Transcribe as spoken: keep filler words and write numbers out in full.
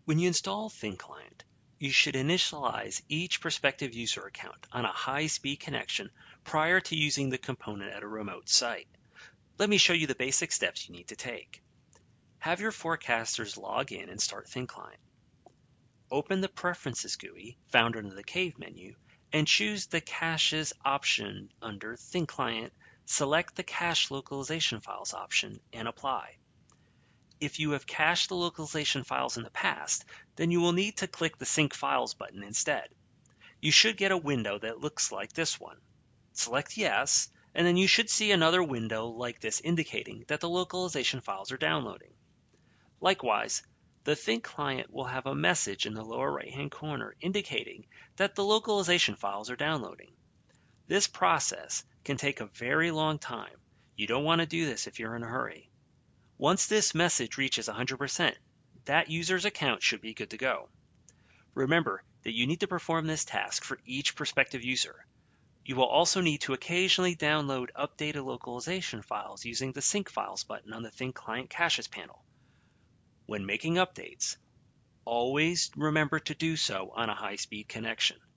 When you install ThinClient, you should initialize each prospective user account on a high-speed connection prior to using the component at a remote site. Let me show you the basic steps you need to take. Have your forecasters log in and start ThinClient. Open the Preferences G U I found under the Cave menu and choose the Caches option under ThinClient. Select the Cache Localization Files option and apply. If you have cached the localization files in the past, then you will need to click the Sync Files button instead. You should get a window that looks like this one. Select Yes, and then you should see another window like this indicating that the localization files are downloading. Likewise, the ThinClient will have a message in the lower right-hand corner indicating that the localization files are downloading. This process can take a very long time. You don't want to do this if you're in a hurry. Once this message reaches one hundred percent, that user's account should be good to go. Remember that you need to perform this task for each prospective user. You will also need to occasionally download updated localization files using the Sync Files button on the ThinClient Caches panel. When making updates, always remember to do so on a high-speed connection.